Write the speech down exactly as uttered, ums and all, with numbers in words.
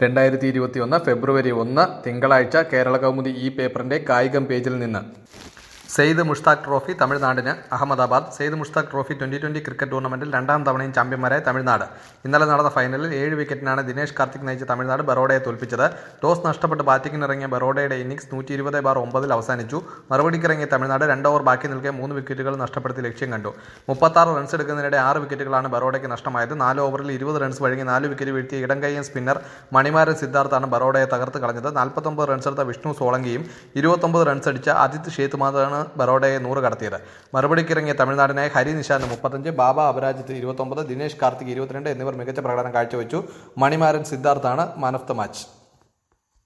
രണ്ടായിരത്തി ഇരുപത്തി ഒന്ന് ഫെബ്രുവരി ഒന്ന് തിങ്കളാഴ്ച കേരള കൗമുദി ഈ പേപ്പറിന്റെ കായികം പേജിൽ നിന്ന്. സെയ്ദ് മുഷ്താഖ് ട്രോഫി തമിഴ്നാടിന് Ahmedabad. Syed Mushtaq trophy twenty twenty cricket ടൂർണമെന്റിൽ രണ്ടാം തവണയും ചാമ്പ്യന്മാരായ തമിഴ്നാട്. ഇന്നലെ നടന്ന ഫൈനലിൽ ഏഴ് വിക്കറ്റിനാണ് ദിനേശ് കാർത്തിക് നയിച്ച തമിഴ്നാട് ബറോഡയെ തോൽപ്പിച്ചത്. ടോസ് നഷ്ടപ്പെട്ട് ബാറ്റിംഗിനിറങ്ങിയ ബറോഡയുടെ ഇന്നിംഗ്സ് നൂറ്റി ഇരുപത് ബാർ ഒമ്പതിൽ അവസാനിച്ചു. മറുപടിക്കിറങ്ങിയ തമിഴ്നാട് രണ്ട് ഓവർ ബാക്കി നിൽക്കെ മൂന്ന് വിക്കറ്റുകൾ നഷ്ടപ്പെടുത്തി ലക്ഷ്യം കണ്ടു. മുപ്പത്താറ് റൺസ് എടുക്കുന്നതിനിടെ ആറ് വിക്കറ്റുകളാണ് ബറോഡയ്ക്ക് നഷ്ടമായത്. നാല് ഓവറിൽ ഇരുപത് റൺസ് വഴങ്ങി നാല് വിക്കറ്റ് വീഴ്ത്തിയ ഇടംകൈയ്യൻ സ്പിന്നർ മണിമാരൻ സിദ്ധാർത്ഥാണ് ബറോഡയെ തകർത്ത് കളഞ്ഞത്. നാൽപ്പത്തൊമ്പത് റൺസെടുത്ത വിഷ്ണു സോളങ്കിയും ഇരുപത്തൊമ്പത് റൺസ് അടിച്ച ആദിത്യ ഷേത്തുമാതാണ് ബറോഡയെ നൂറ് കടത്തിയത്. മറുപടിക്കിറങ്ങിയ തമിഴ്നാടിനായി ഹരി നിഷാന്ത് മുപ്പത്തഞ്ച്, ബാബ അപരാജിത്ത് ഇരുപത്തൊമ്പത്, ദിനേശ് കാർത്തിക് ഇരുപത്തിരണ്ട് എന്നിവർ മികച്ച പ്രകടനം കാഴ്ചവെച്ചു. മണിമാരൻ സിദ്ധാർത്ഥാണ് മാൻ ഓഫ് ദ മാച്ച്.